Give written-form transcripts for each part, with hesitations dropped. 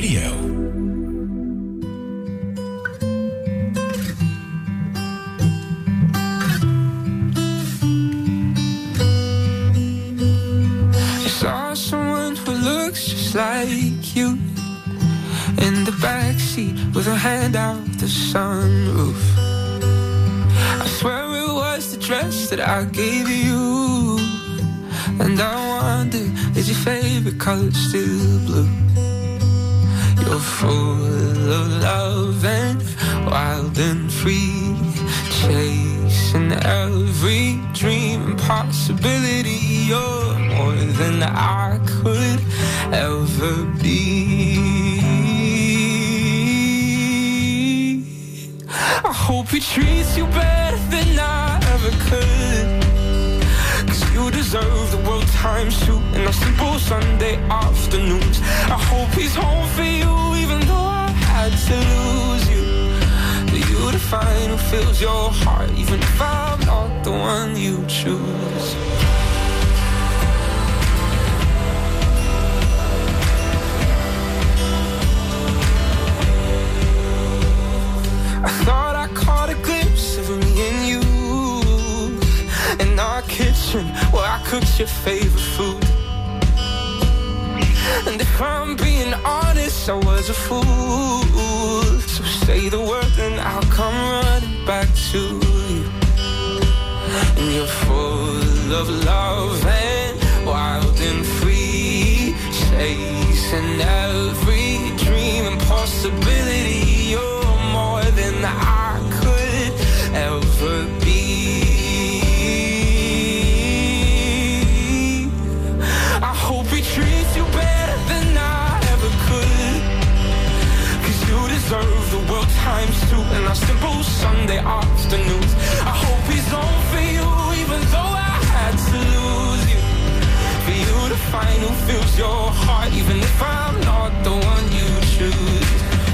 Radio. Saw someone who looks just like you in the backseat with her hand out the sunroof. I swear it was the dress that I gave you, and I wonder, is your favorite color still blue? You're full of love and wild and free, chasing every dream and possibility. You're more than I could ever be. I hope he treats you better than I ever could, 'cause you deserve the world times two and our simple Sunday afternoons. I hope he's home for you even though I had to lose you. For you to find who fills your heart even if I'm not the one you choose. I thought I caught a glimpse of me and you in our kitchen where I cooked your favorite food. And if I'm being honest, I was a fool. So say the word and I'll come running back to you. And you're full of love and wild and free, chasing every dream and possibility. You're more than I could ever be. I hope he treats you better than I ever could, 'cause you deserve the world times two and our simple Sunday afternoons. I hope he's on for you even though I had to lose you. For you to find who fills your heart even if I'm not the one you choose.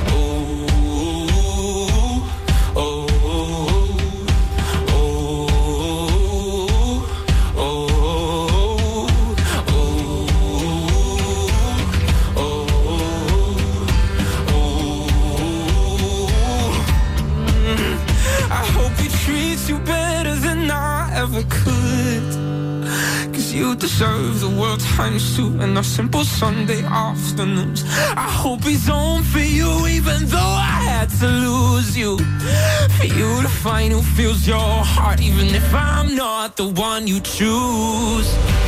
You better than I ever could, 'cause you deserve the world times two and our simple Sunday afternoons. I hope he's on for you even though I had to lose you. For you to find who fills your heart even if I'm not the one you choose.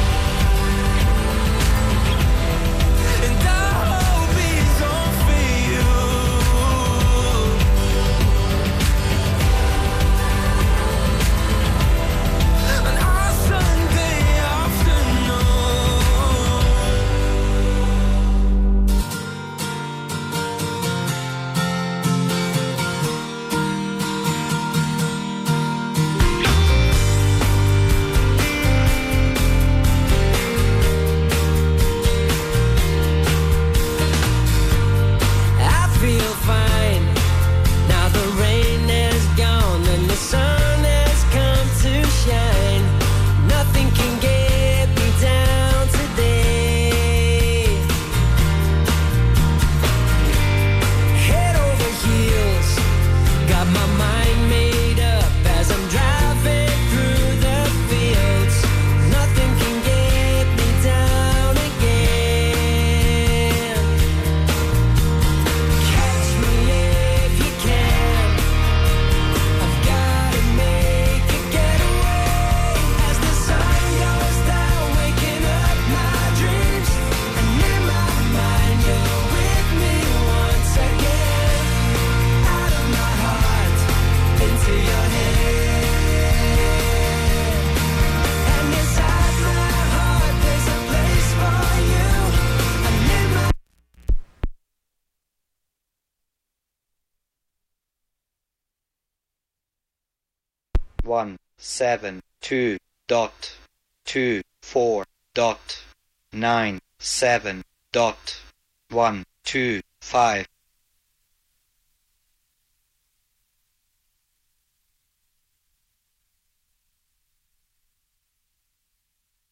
One 7 2 dot 2 4 dot 9 7 dot 1 2 5.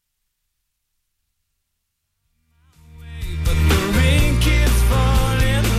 But the rain keeps falling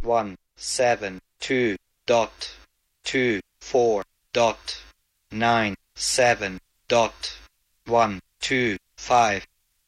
172.24.97.125.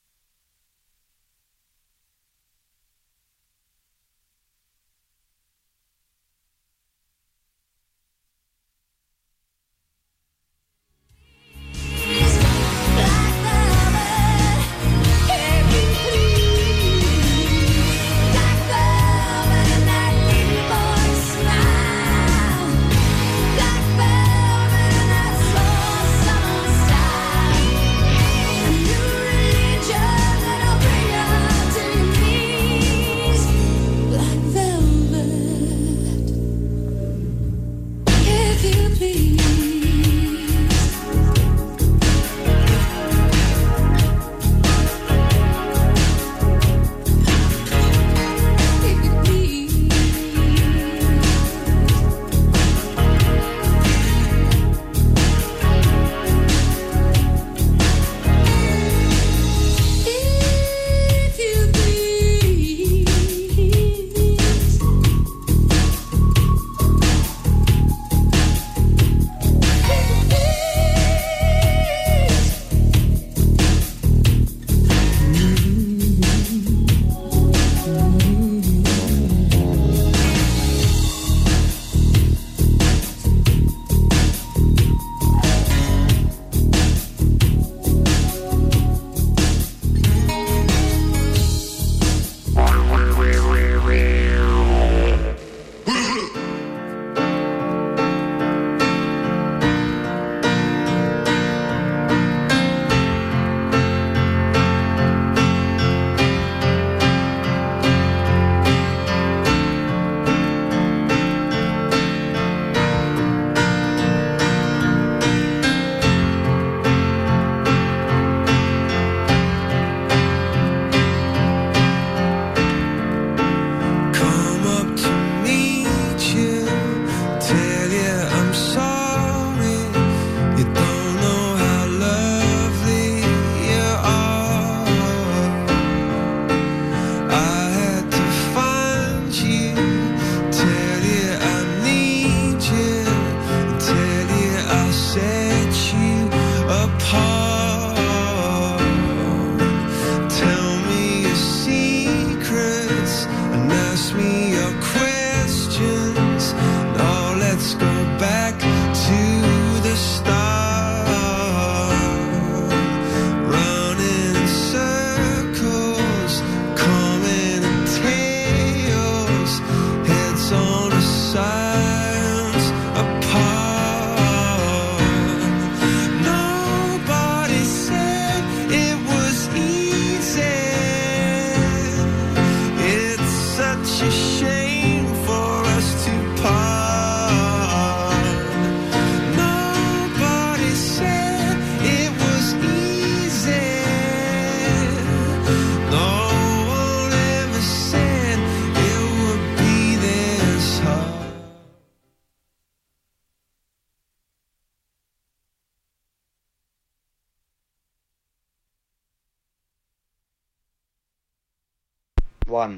One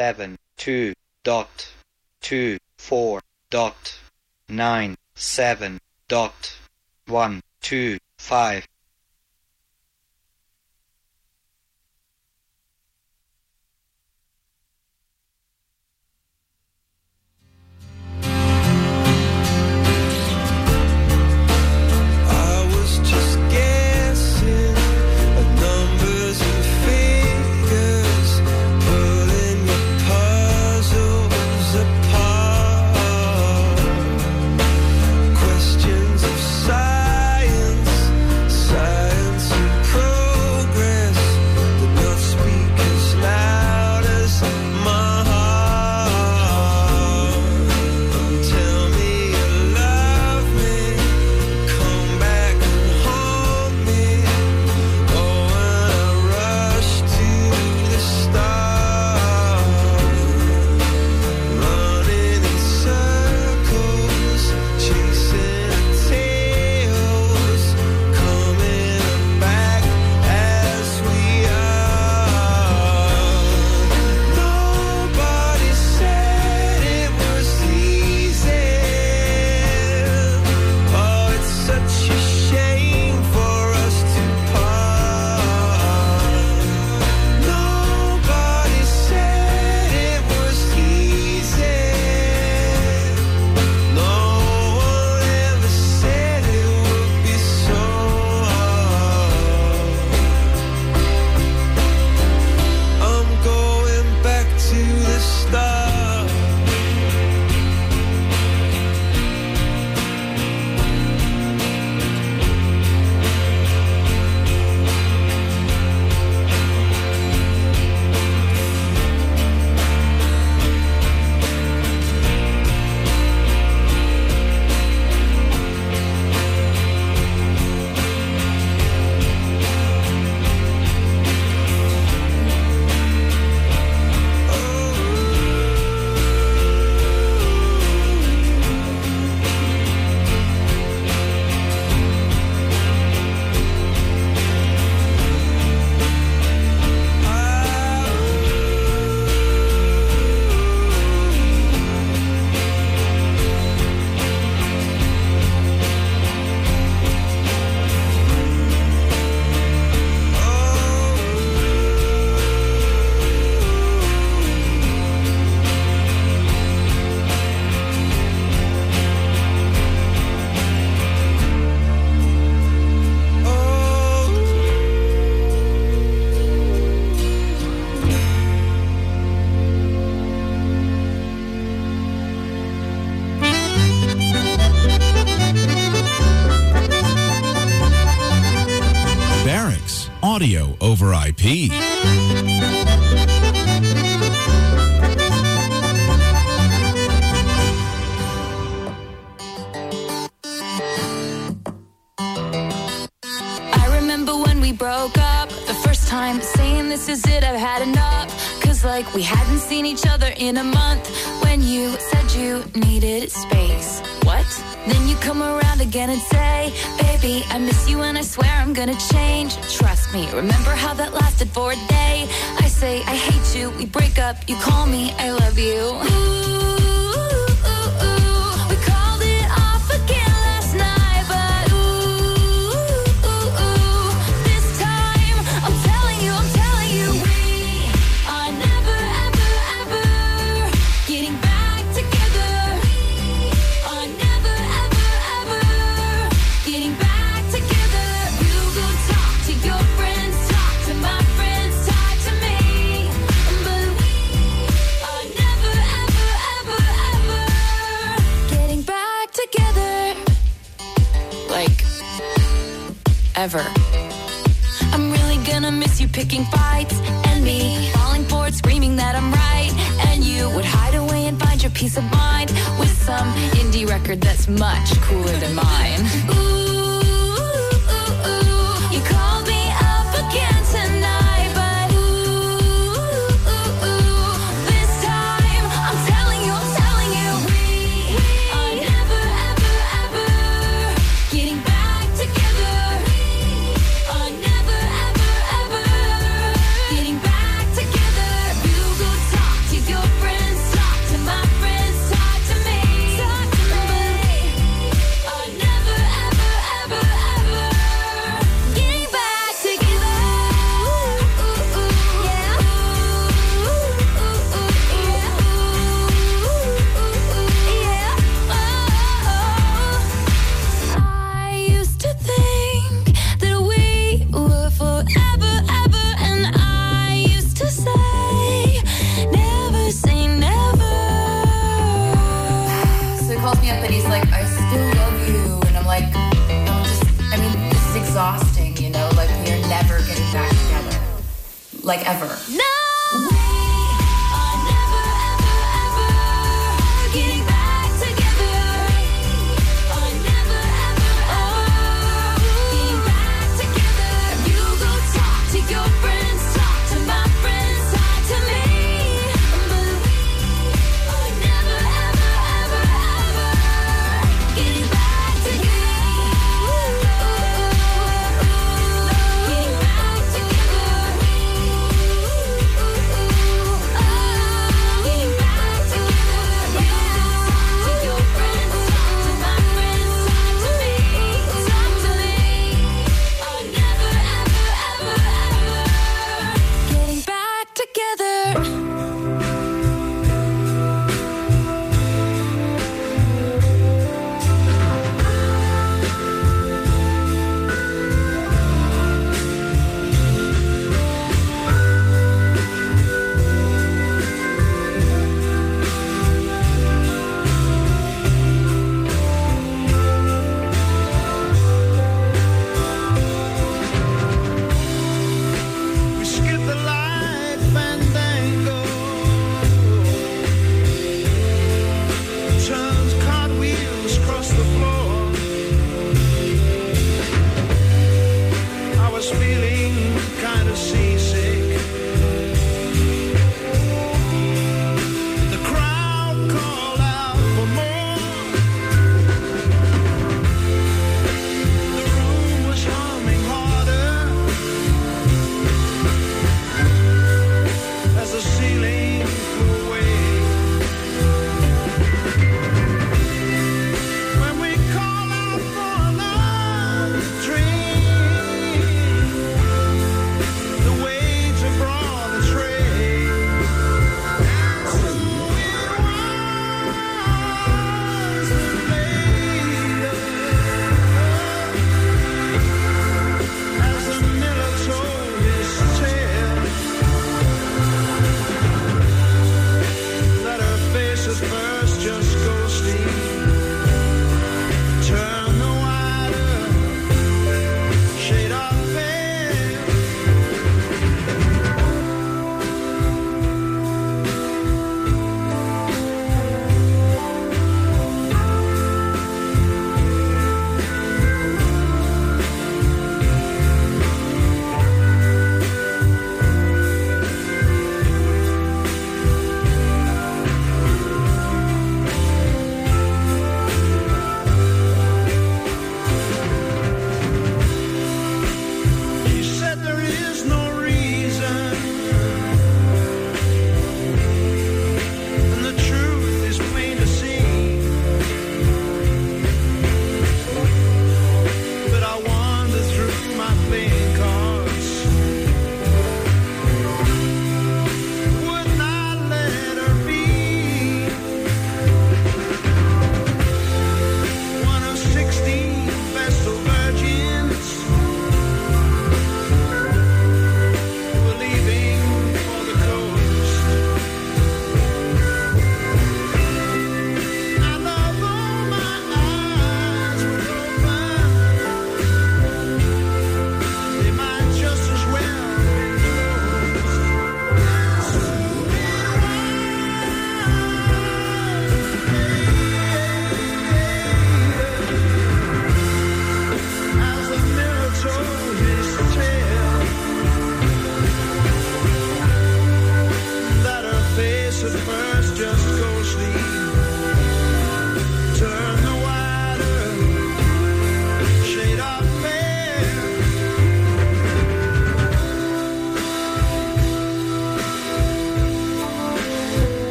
172.24.97.125. Questions of science. audio over IP. Broke up the first time, saying this is it, I've had enough. Cause like we hadn't seen each other in a month. When you said you needed space, what? Then you come around again and say, baby, I miss you and I swear I'm gonna change. Trust me, remember how that lasted for a day? I say I hate you, we break up, you call me, I love you. Ooh. Ever. I'm really gonna miss you picking fights and me falling for it, screaming that I'm right. And you would hide away and find your peace of mind with some indie record that's much cooler than mine. Ooh, you called me up again tonight, but this time I'm telling you, we are never, ever, ever getting back together. Like ever. No!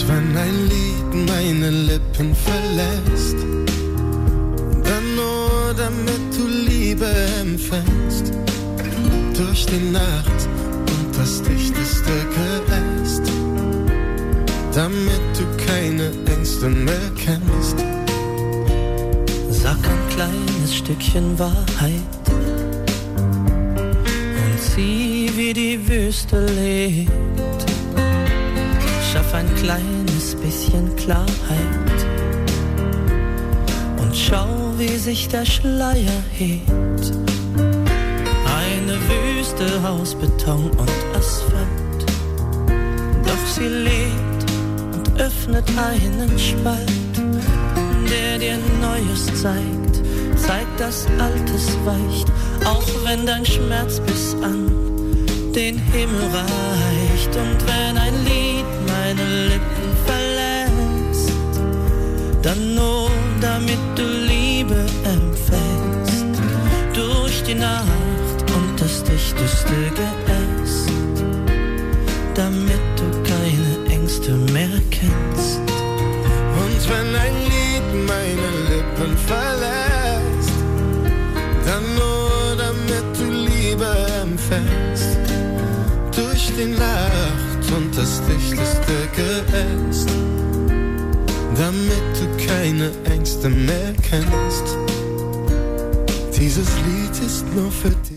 wenn ein Lied meine Lippen verlässt, dann nur damit du Liebe empfängst, durch die Nacht und das dichteste Geäst, damit du keine Ängste mehr kennst. Sag ein kleines Stückchen Wahrheit und sieh, wie die Wüste lebt. Schaff ein kleines bisschen Klarheit und schau, wie sich der Schleier hebt. Eine Wüste aus Beton und Asphalt, doch sie lebt und öffnet einen Spalt, der dir Neues zeigt, dass Altes weicht, auch wenn dein Schmerz bis an den Himmel reicht. Und wenn ein Lied meine Lippen verlässt, dann nur damit du Liebe empfängst, durch die Nacht und das dichteste Geäst, damit du keine Ängste mehr kennst. Und wenn ein Lied meine Lippen verlässt, dann nur damit du Liebe empfängst, durch die Nacht und das dichteste Geäst, damit du keine Ängste mehr kennst. Dieses Lied ist nur für dich.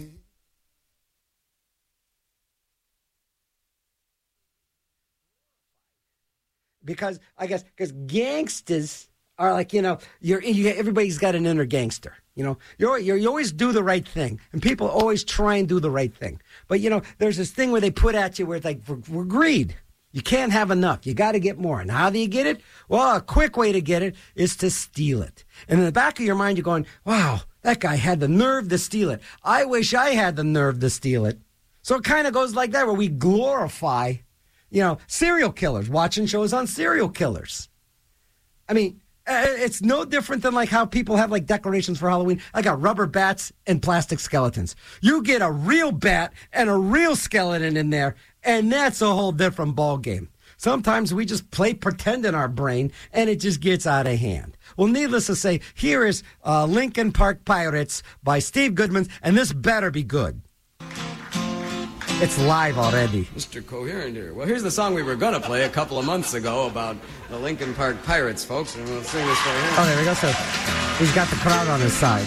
Because I guess gangsters are like, everybody's got an inner gangster. You always do the right thing, and people always try and do the right thing. But there's this thing where they put at you where it's like we're greed. You can't have enough. You got to get more. And how do you get it? Well, a quick way to get it is to steal it. And in the back of your mind, you're going, "Wow, that guy had the nerve to steal it. I wish I had the nerve to steal it." So it kind of goes like that, where we glorify, serial killers, watching shows on serial killers. I mean, it's no different than like how people have like decorations for Halloween. I got rubber bats and plastic skeletons. You get a real bat and a real skeleton in there, and that's a whole different ball game. Sometimes we just play pretend in our brain, and it just gets out of hand. Well, needless to say, here is Linkin Park Pirates by Steve Goodman, and this better be good. It's live already. Mr. Coherent here. Well, here's the song we were going to play a couple of months ago about the Linkin Park Pirates, folks, and we'll sing this right here. Oh, there we go. So he's got the crowd on his side.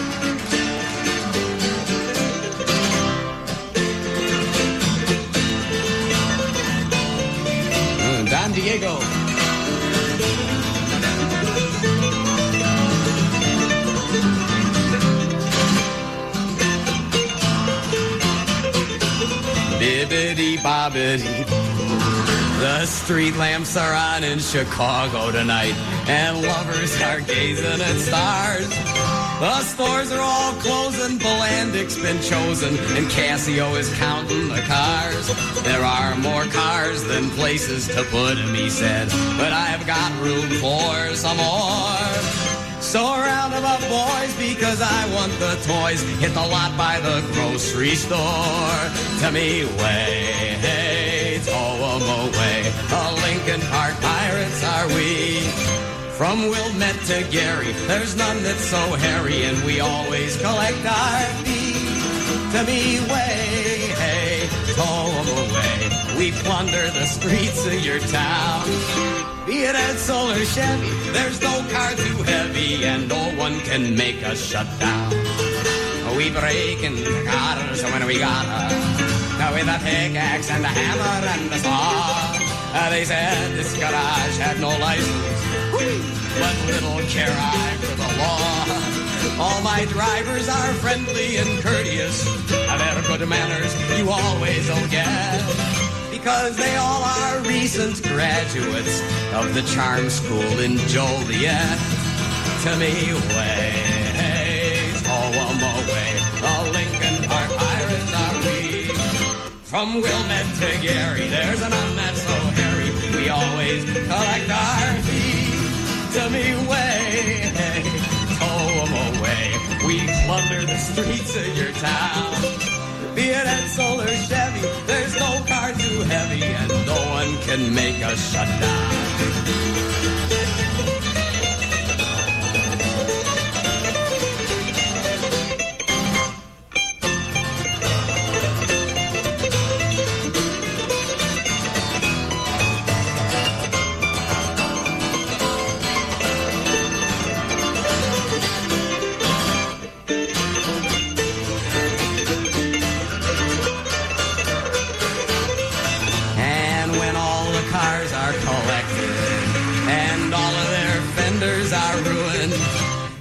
Don Diego. Bibbidi-bobbidi. The street lamps are on in Chicago tonight, and lovers are gazing at stars. The stores are all closing, Bolandic's been chosen, and Casio is counting the cars. There are more cars than places to put 'em, he said, but I've got room for some more. So round 'em up, boys, because I want the toys. Hit the lot by the grocery store. To me, way, hey, tow 'em away. The Linkin Park Pirates are we. From Wilmette to Gary, there's none that's so hairy, and we always collect our fee. To me, way, hey, tow 'em away. We plunder the streets of your town. Be it Edsel or Chevy, there's no car too heavy, and no one can make us shut down. We break into cars when we gotta, with a pickaxe and a hammer and a saw. They said this garage had no license, but little care I for the law. All my drivers are friendly and courteous. Their good manners you always will get, because they all are recent graduates of the charm school in Joliet. To me, way, tow 'em away. The Linkin Park Pirates are we. From Wilmette to Gary, there's none that's so hairy. We always collect our fee. To me, way, tow 'em away. We plunder the streets of your town. Be it Edsel or Chevy, there's no car too heavy, and no one can make us shut down.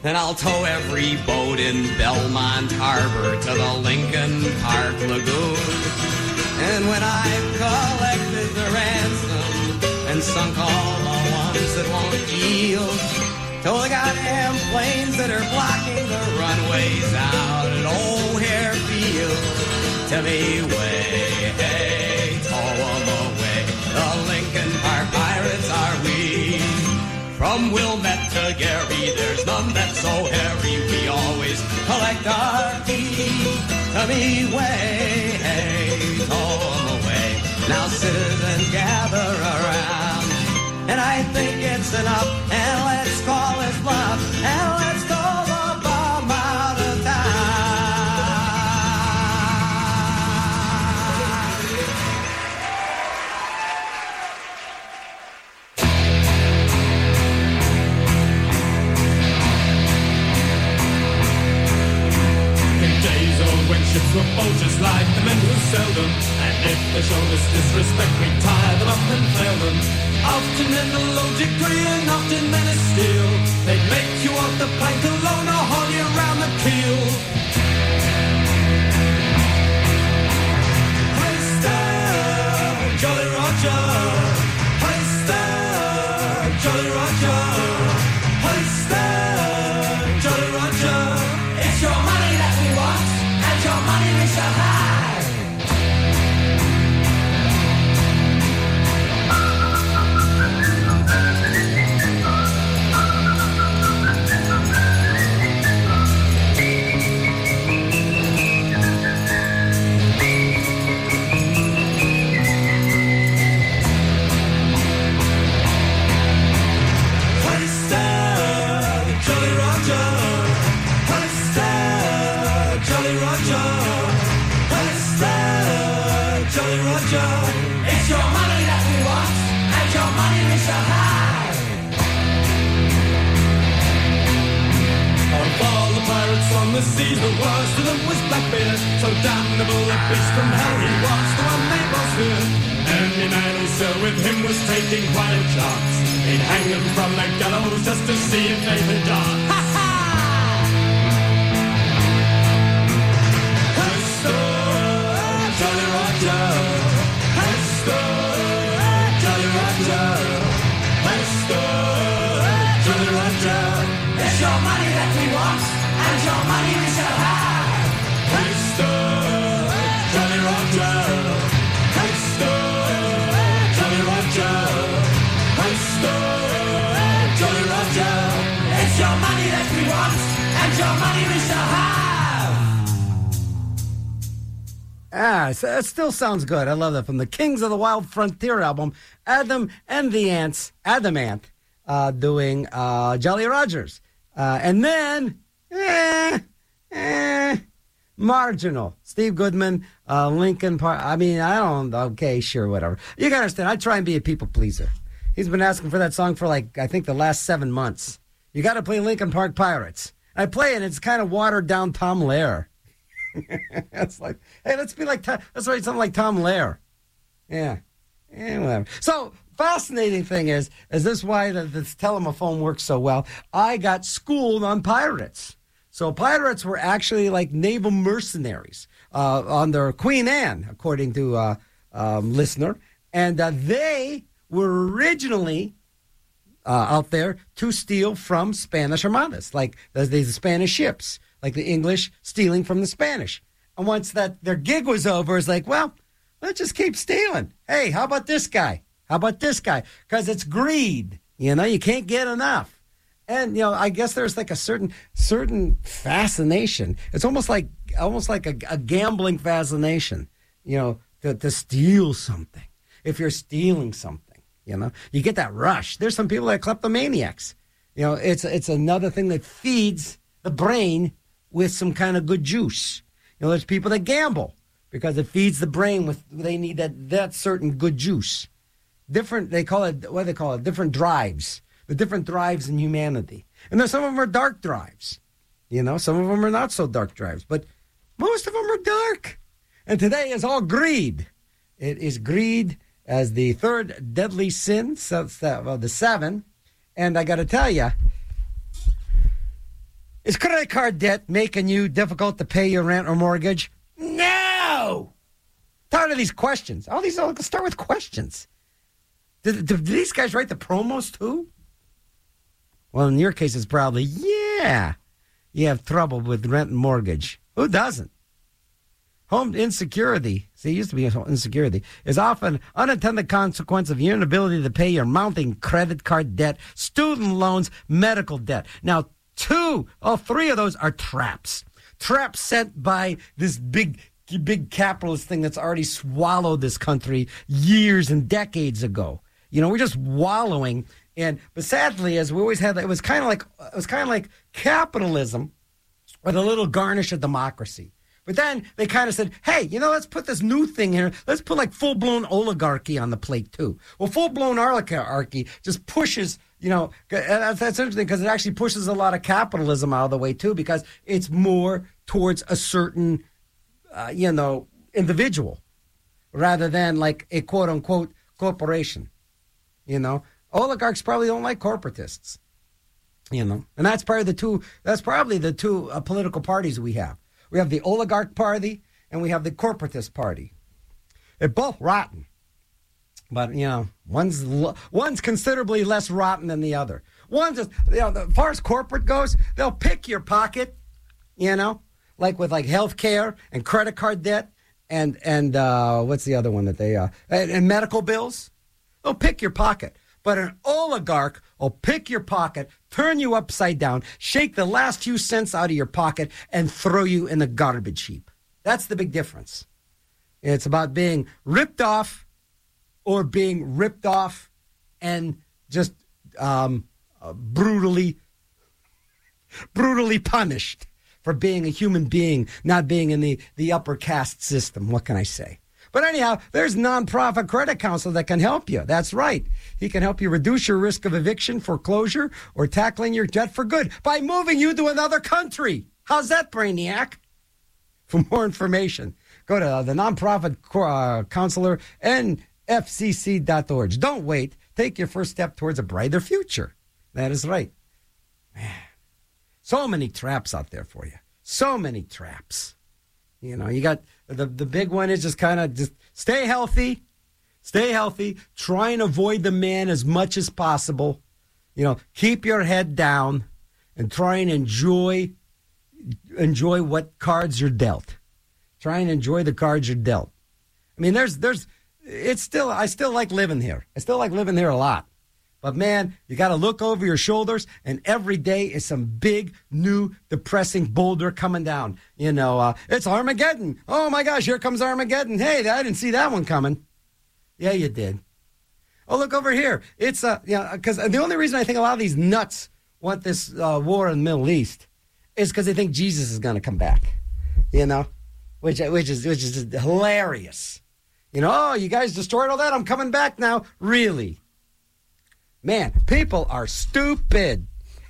and I'll tow every boat in Belmont Harbor to the Lincoln Park Lagoon. And when I've collected the ransom and sunk all the ones that won't yield, tow the goddamn planes that are blocking the runways out at O'Hare Field, tell me way, hey, tow 'em away. The Lincoln Park Pirates are we. From Wilmette to Gary, there's none that's so hairy. We always collect our fee. Tell me way, hey, tow 'em away. Now citizens gather around, and I think it's enough, and let's call it bluff, and let's go the bomb out of town. When ships were poachers like the men who sell them, and if they showed us disrespect, we tie them up and fail them. Often in a low degree and often men of steel, they'd make you off the plank alone or haul you around the keel. Hoist Jolly Roger, hoist Jolly Roger, hoist Jolly Roger. It's your money that we want, and your money we shall have. It's your money that we want, and your money we shall have. Of all the pirates on the seas, the worst of them was Blackbeard. So damnable a beast from hell he was, the one they both feared. Any man who sailed with him was taking quite a chance. He'd hang them from the gallows just to see if they would dance. Ha ha! Jolly Roger, Jolly Roger, Jolly Roger. It's your money that we want, and your money we shall have. Jolly Roger, Jolly Roger, Jolly Roger. It's your money that we want, and your money we shall have. So it still sounds good. I love that. From the Kings of the Wild Frontier album, Adam and the Ants, Adam Ant, doing Jolly Rogers. And then, marginal. Steve Goodman, Lincoln Park. I mean, I don't, okay, sure, whatever. You gotta understand, I try and be a people pleaser. He's been asking for that song for like, I think the last 7 months. You gotta play Lincoln Park Pirates. I play it, and it's kind of watered down Tom Lehrer. It's like, hey, let's write something like Tom Lehrer. Yeah, whatever. So, fascinating thing is this why this telephone works so well? I got schooled on pirates. So pirates were actually like naval mercenaries under Queen Anne, according to listener, and they were originally out there to steal from Spanish armadas, like the Spanish ships. Like the English stealing from the Spanish. And once their gig was over, it's like, well, let's just keep stealing. Hey, how about this guy? How about this guy? Because it's greed. You know, you can't get enough. And, you know, I guess there's like a certain fascination. It's almost like a gambling fascination, you know, to steal something. If you're stealing something, you know, you get that rush. There's some people that are kleptomaniacs. You know, it's another thing that feeds the brain with some kind of good juice. You know, there's people that gamble because it feeds the brain with, they need that certain good juice. Different drives. The different drives in humanity. And then some of them are dark drives. You know, some of them are not so dark drives, but most of them are dark. And today is all greed. It is greed as the third deadly sin, the 7. And I got to tell you, Is credit card debt making you difficult to pay your rent or mortgage? No! Tired of these questions. Let's start with questions. Did these guys write the promos too? Well, in your case, it's probably, yeah, you have trouble with rent and mortgage. Who doesn't? Home insecurity, see, it used to be insecurity, is often unintended consequence of your inability to pay your mounting credit card debt, student loans, medical debt. Now, all three of those are traps. Traps set by this big capitalist thing that's already swallowed this country years and decades ago. We're just wallowing. But sadly, as we always had, it was kind of like capitalism with a little garnish of democracy. But then they kind of said, hey, let's put this new thing here. Let's put like full-blown oligarchy on the plate too. Well, full-blown oligarchy just pushes, that's interesting because it actually pushes a lot of capitalism out of the way too, because it's more towards a certain, individual rather than like a quote-unquote corporation. Oligarchs probably don't like corporatists, and that's probably the two political parties we have. We have the oligarch party and we have the corporatist party. They're both rotten, but one's considerably less rotten than the other. One's just, as far as corporate goes, they'll pick your pocket, like with like health care and credit card debt and what's the other one that they and medical bills. They'll pick your pocket. But an oligarch will pick your pocket, turn you upside down, shake the last few cents out of your pocket, and throw you in the garbage heap. That's the big difference. It's about being ripped off or being ripped off and just brutally punished for being a human being, not being in the upper caste system. What can I say? But anyhow, there's nonprofit credit counsel that can help you. That's right. He can help you reduce your risk of eviction, foreclosure, or tackling your debt for good by moving you to another country. How's that, Brainiac? For more information, go to the nonprofit counselor, nfcc.org. Don't wait. Take your first step towards a brighter future. That is right. Man, so many traps out there for you. So many traps. You got the big one is just kind of just stay healthy, try and avoid the man as much as possible. Keep your head down and try and enjoy what cards you're dealt. Try and enjoy the cards you're dealt. I mean, I still like living here. I still like living here a lot. But, man, you got to look over your shoulders, and every day is some big, new, depressing boulder coming down. It's Armageddon. Oh, my gosh, here comes Armageddon. Hey, I didn't see that one coming. Yeah, you did. Oh, look over here. It's, because the only reason I think a lot of these nuts want this war in the Middle East is because they think Jesus is going to come back, which is just hilarious. Oh, you guys destroyed all that? I'm coming back now. Really? Man, people are stupid.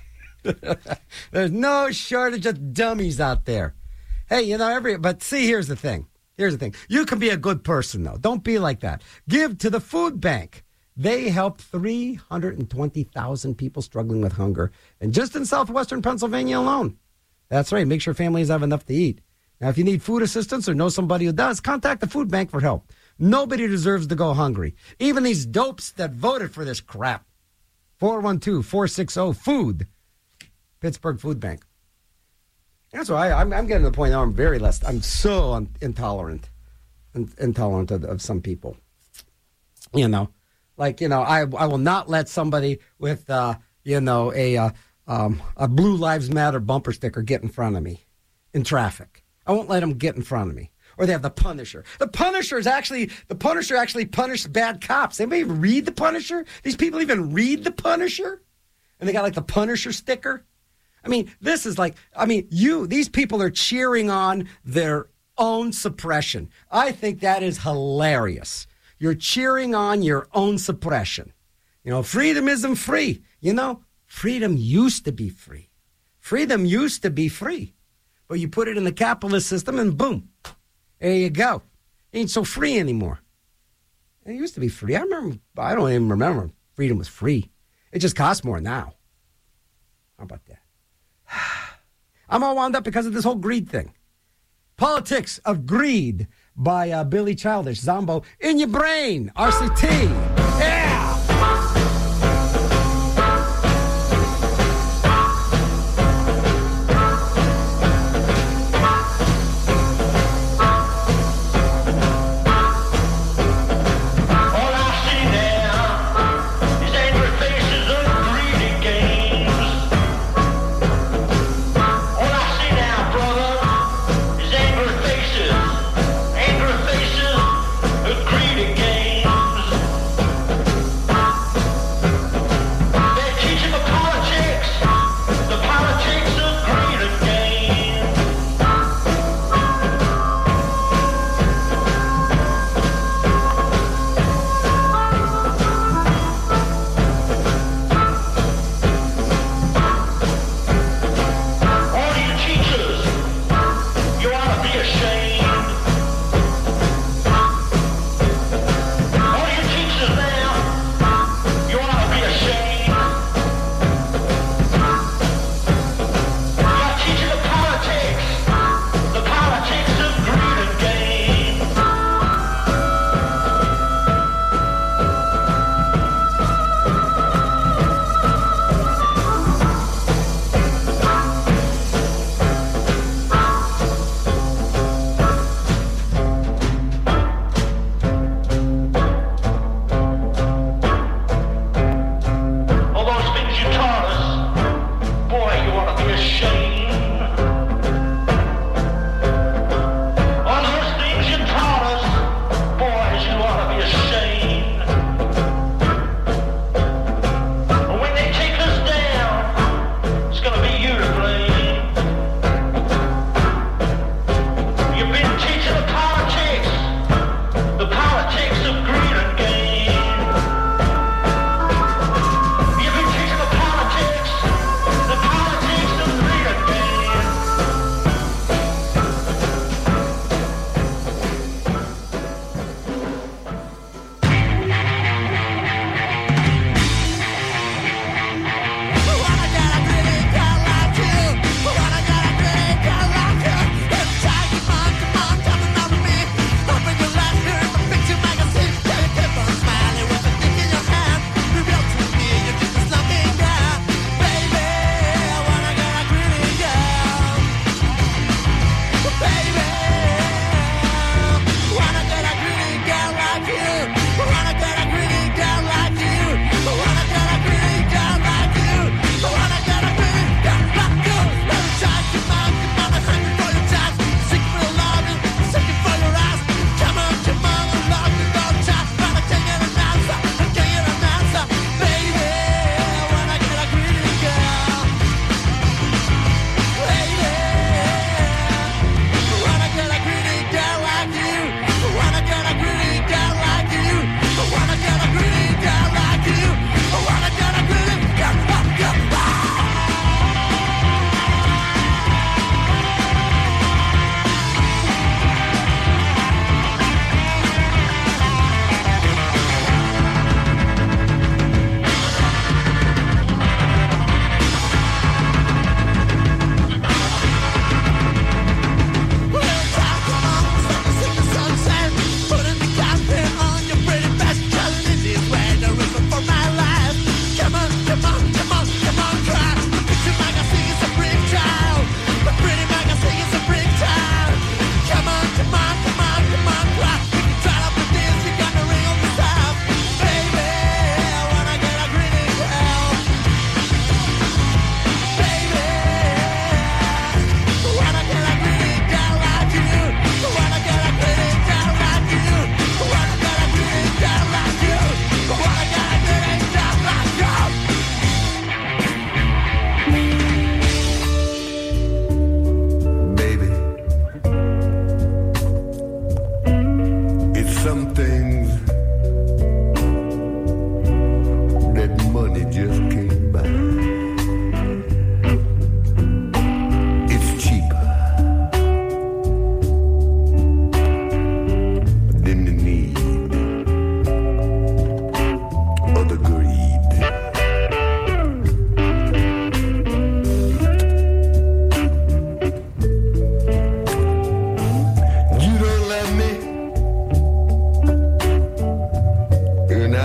There's no shortage of dummies out there. Hey, but see, here's the thing. You can be a good person, though. Don't be like that. Give to the food bank. They helped 320,000 people struggling with hunger, and just in southwestern Pennsylvania alone. That's right. Make sure families have enough to eat. Now, if you need food assistance or know somebody who does, contact the food bank for help. Nobody deserves to go hungry. Even these dopes that voted for this crap. 412-460-FOOD. Pittsburgh Food Bank. That's why I'm getting to the point now I'm so intolerant of some people. I will not let somebody with, a Blue Lives Matter bumper sticker get in front of me in traffic. I won't let them get in front of me. Or they have the Punisher. The Punisher actually punished bad cops. Anybody even read the Punisher? These people even read the Punisher? And they got like the Punisher sticker? I mean, these people are cheering on their own suppression. I think that is hilarious. You're cheering on your own suppression. Freedom isn't free. Freedom used to be free. Freedom used to be free. But you put it in the capitalist system and boom. There you go. It ain't so free anymore. It used to be free. I don't even remember freedom was free. It just costs more now. How about that? I'm all wound up because of this whole greed thing. Politics of Greed by Billy Childish. Zombo in your brain. RCT. Yeah! Angry faces, greedy games.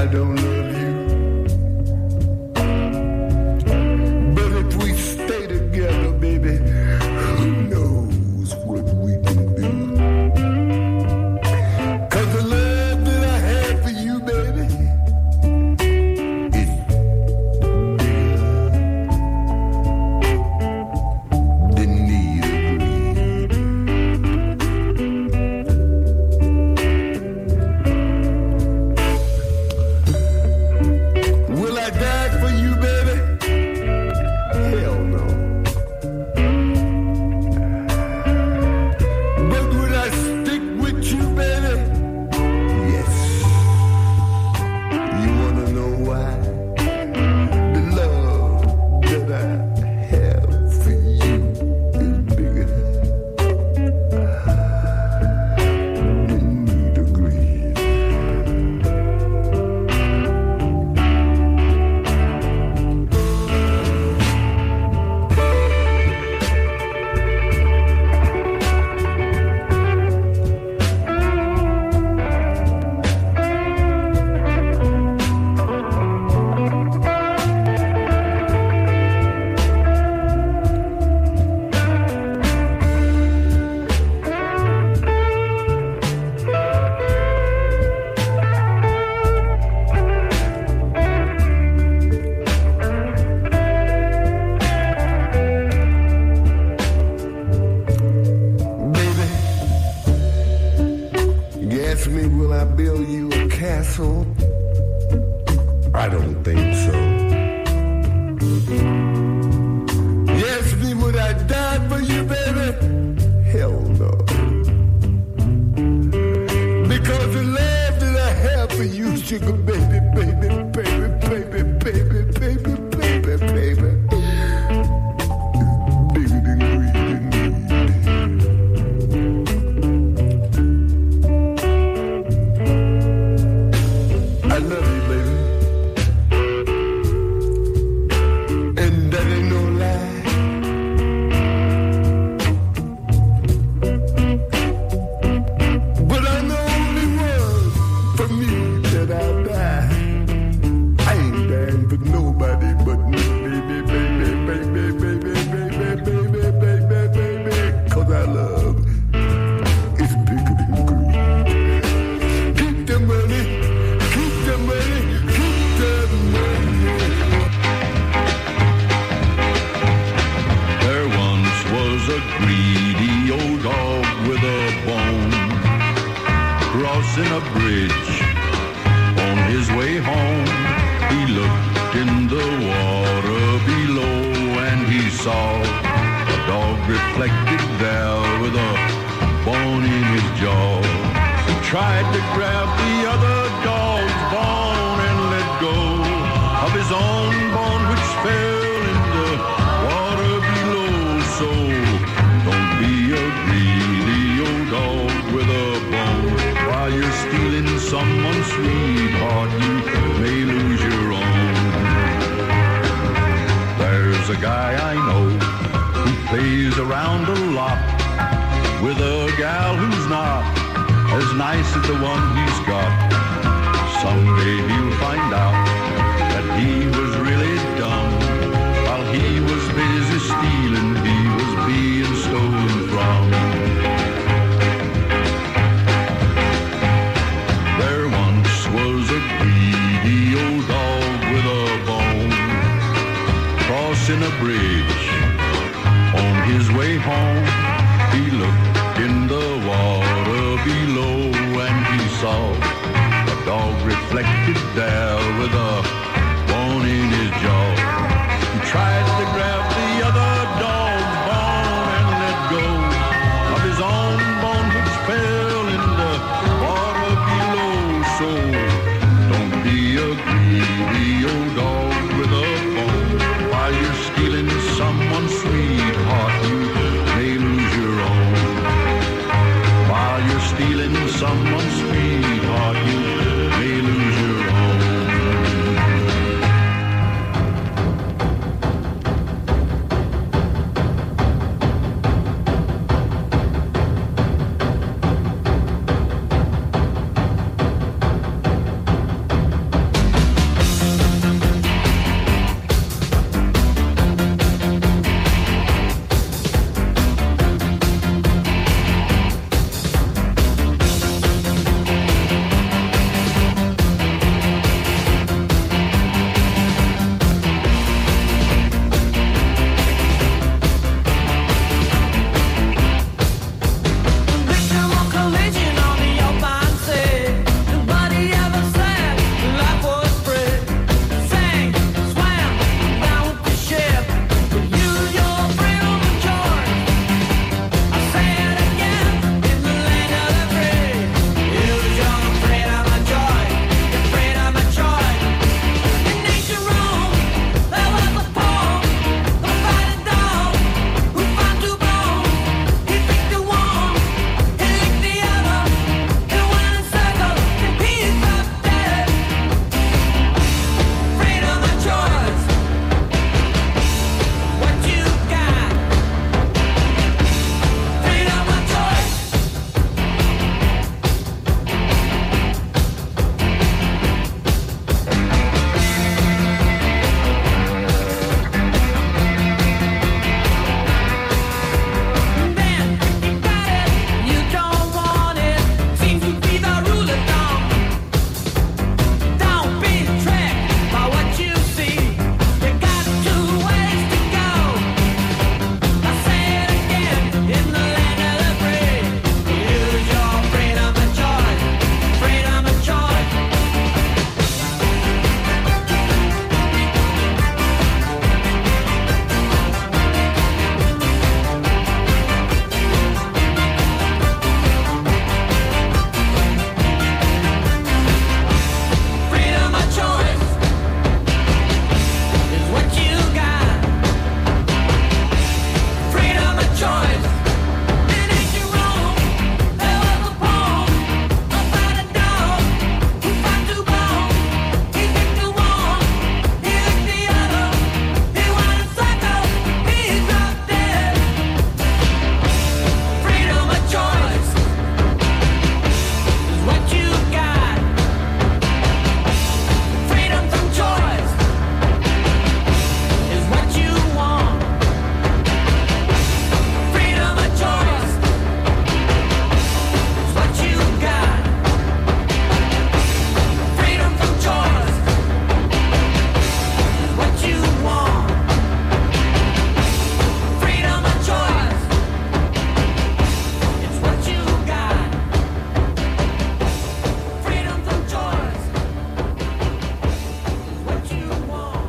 don't love you. But if we stay together, baby, who knows what we can do? 'Cause the love that I have for you, baby, is bigger than neither breed. Will I die for you, baby? Hell no. But would I stick with you, baby? Yes. You wanna know why? The love that I have for you is bigger than neither greed. Baby, you ask me, will I build you a castle? I don't think so. You ask me, would I die for you, baby? Hell no. Because the love that I have for you, sugar baby, baby, baby, baby, baby, baby, baby, baby, bigger than greed and need. I love you, baby. And that ain't no lie. But I'm the only one for me that I'll die. I ain't dying for nobody but me, baby, baby, baby, baby, baby, baby, baby, baby. 'Cause I love is bigger than greed. Keep the money, keep the money, keep the money. There once was a greedy old dog with a bone, crossing a bridge on his way home. He looked in the water below and he saw a dog reflected there with a bone in his jaw. He tried to grab the other dog's bone and let go of his own bone, which fell in the water below. So don't be a greedy old dog with a bone. While you're stealing someone's sweetheart, you may lose your own. There's a guy I know who plays around a lot with a gal who's not as nice as the one he's got. Someday he'll find out that he was really dumb. While he was busy stealing, he was being stolen from. There once was a greedy old dog with a bone, crossing a bridge on his way home. He looked in the water below and he saw a dog reflected there with a bone in his jaw. He tried to grab the other dog's bone and let go of his own bone, which fell in the water below. So don't be a greedy old dog with a bone. While you're stealing someone's sweetheart, you may lose your own. While you're stealing someone's sweetheart, you may lose your own.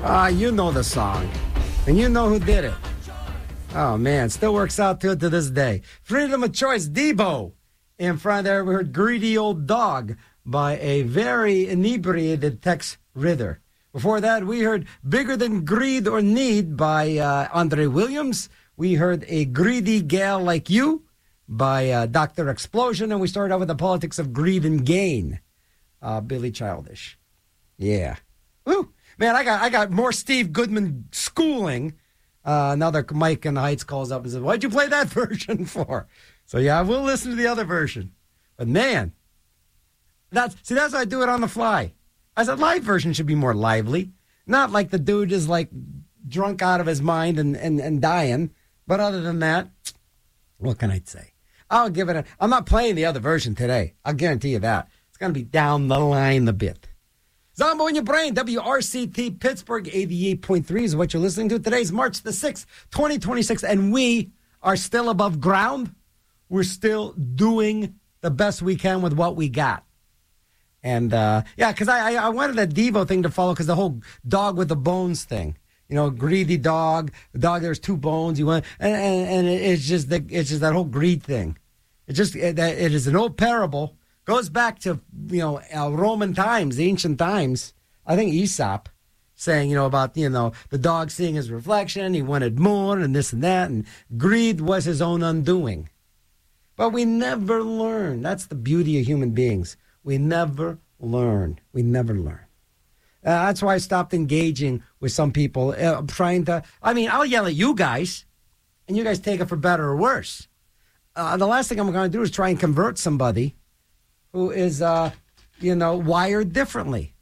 You know the song. And you know who did it. Oh, man. Still works out to this day. Freedom of Choice, Debo. In front there, we heard Greedy Old Dog by a very inebriated Tex Ritter. Before that, we heard Bigger Than Greed or Need by Andre Williams. We heard A Greedy Gal Like You by Dr. Explosion. And we started out with The Politics of Greed and Gain. Billy Childish. Yeah. Woo. Man, I got more Steve Goodman schooling. Another Mike in the Heights calls up and says, why'd you play that version for? So, yeah, I will listen to the other version. But, man, that's how I do it on the fly. I said live version should be more lively. Not like the dude is, like, drunk out of his mind and dying. But other than that, what can I say? I'll give it I'm not playing the other version today. I'll guarantee you that. It's going to be down the line a bit. Zombo in your brain, WRCT Pittsburgh 88.3 is what you're listening to. Today's March the 6th, 2026, and we are still above ground. We're still doing the best we can with what we got. And, because I wanted that Devo thing to follow because the whole dog with the bones thing. You know, greedy dog, the dog, there's two bones. You want, and it's just that whole greed thing. It is an old parable. Goes back to, Roman times, ancient times. I think Aesop saying, about, the dog seeing his reflection. He wanted more and this and that. And greed was his own undoing. But we never learn. That's the beauty of human beings. We never learn. We never learn. That's why I stopped engaging with some people. I'll yell at you guys, and you guys take it for better or worse. The last thing I'm going to do is try and convert somebody who is, wired differently.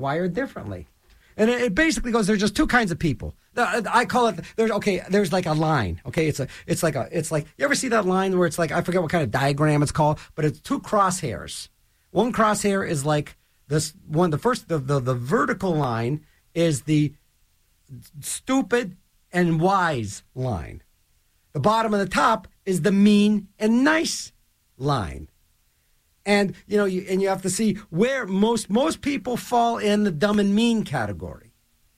And it basically goes, there's just two kinds of people. I call it, there's like a line. Okay, it's like, you ever see that line where it's like, I forget what kind of diagram it's called, but it's two crosshairs. One crosshair is like this one, the vertical line is the stupid and wise line. The bottom of the top is the mean and nice line. And, you have to see where most people fall in the dumb and mean category.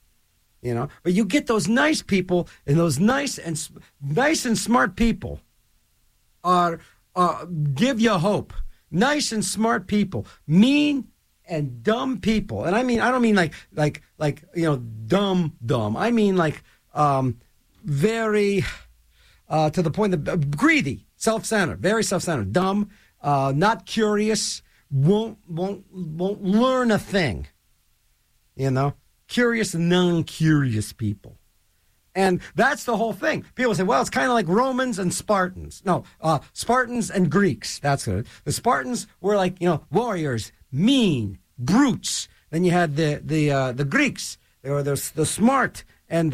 But you get those nice people, and those nice and smart people give you hope. Nice and smart people, mean and dumb people. And I don't mean like dumb. I mean like very to the point of greedy, self-centered, very self-centered, dumb, not curious, won't learn a thing. Curious and non-curious people. And that's the whole thing. People say, well, it's kind of like Romans and Spartans. No, Spartans and Greeks. That's good. The Spartans were like, warriors, mean, brutes. Then you had the Greeks. They were the smart and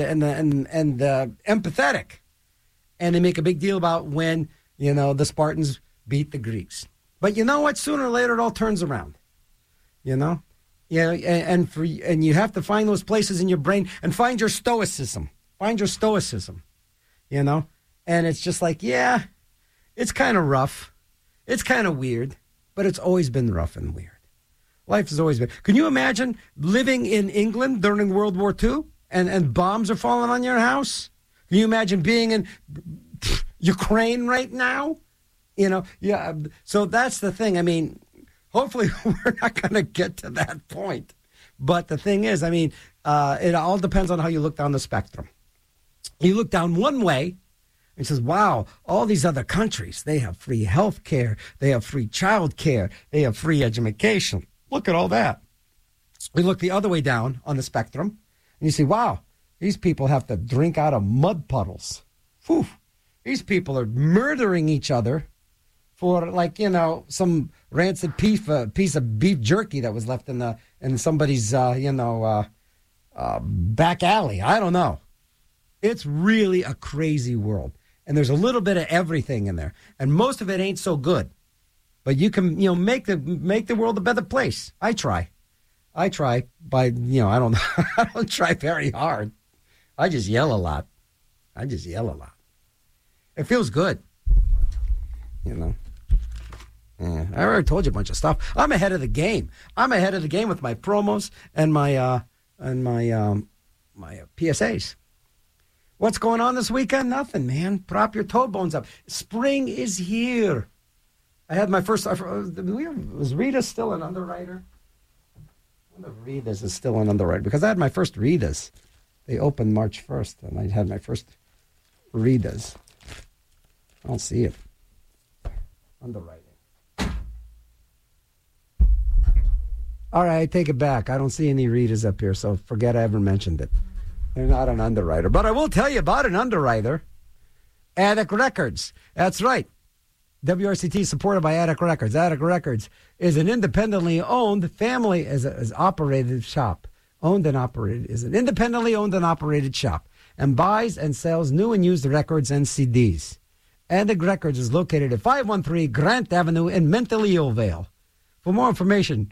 empathetic. And they make a big deal about when, the Spartans beat the Greeks. But you know what? Sooner or later, it all turns around. And you have to find those places in your brain and find your stoicism. Find your stoicism, and it's just like, yeah, it's kind of rough. It's kind of weird, but it's always been rough and weird. Life has always been. Can you imagine living in England during World War II and bombs are falling on your house? Can you imagine being in Ukraine right now? Yeah. So that's the thing. Hopefully we're not going to get to that point. But the thing is, it all depends on how you look down the spectrum. You look down one way and says, wow, all these other countries, they have free health care, they have free child care, they have free education. Look at all that. We look the other way down on the spectrum and you say, wow, these people have to drink out of mud puddles. Whew. These people are murdering each other for some rancid piece of beef jerky that was left in somebody's back alley. I don't know. It's really a crazy world. And there's a little bit of everything in there. And most of it ain't so good. But you can, make the world a better place. I try by, I don't try very hard. I just yell a lot. It feels good. Yeah, I already told you a bunch of stuff. I'm ahead of the game. I'm ahead of the game with my promos and my PSAs. What's going on this weekend? Nothing, man. Prop your toe bones up. Spring is here. I had my first... Was Rita still an underwriter? I wonder if Rita's is still an underwriter. Because I had my first Rita's. They opened March 1st, and I had my first Rita's. I don't see it. Underwriting. All right, I take it back. I don't see any Rita's up here, so forget I ever mentioned it. They're not an underwriter. But I will tell you about an underwriter. Attic Records. That's right. WRCT is supported by Attic Records. Attic Records is an independently owned family, is operated shop. Owned and operated. Is an independently owned and operated shop. And buys and sells new and used records and CDs. Attic Records is located at 513 Grant Avenue in Mentally-Vale. For more information,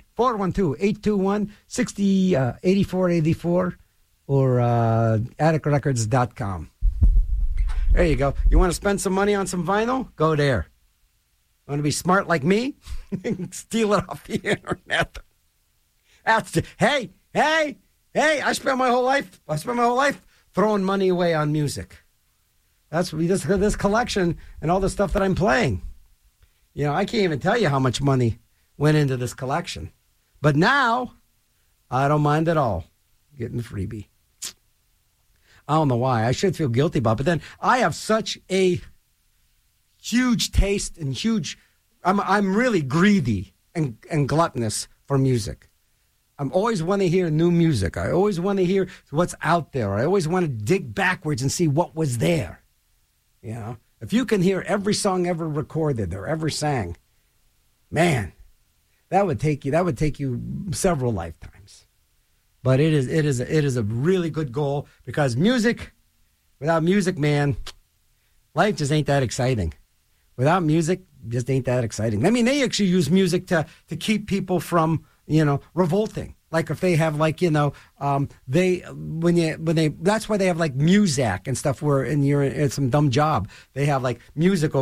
412-821-8484 or atticrecords.com. There you go. You want to spend some money on some vinyl? Go there. Want to be smart like me? Steal it off the internet. Hey, I spent my whole life throwing money away on music. That's this collection and all the stuff that I'm playing. You know, I can't even tell you how much money went into this collection. But now, I don't mind at all getting the freebie. I don't know why. I should feel guilty about it. But then I have such a huge taste and I'm really greedy and gluttonous for music. I'm always want to hear new music. I always want to hear what's out there. I always want to dig backwards and see what was there. You know, if you can hear every song ever recorded or ever sang, man, that would take you several lifetimes. But it is a really good goal because without music, man, life just ain't that exciting. Without music, just ain't that exciting. I mean, they actually use music to keep people from, revolting. Like if they have that's why they have like Muzak and stuff where you're in some dumb job. They have like music over